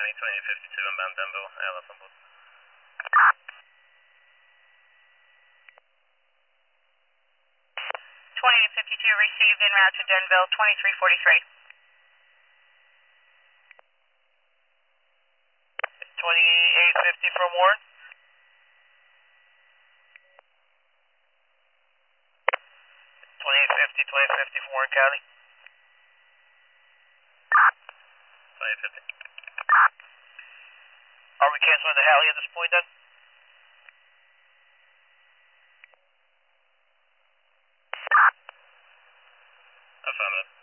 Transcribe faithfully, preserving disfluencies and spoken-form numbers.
Mining twenty-eight fifty-two inbound Denville, A L S on board. twenty-eight fifty-two received en route to Denville, twenty-three forty-three. twenty-eight fifty from Warren. twenty-eight fifty, twenty-eight fifty from Warren County. twenty-eight fifty. Are we canceling the Halley at this point then? Affirmative.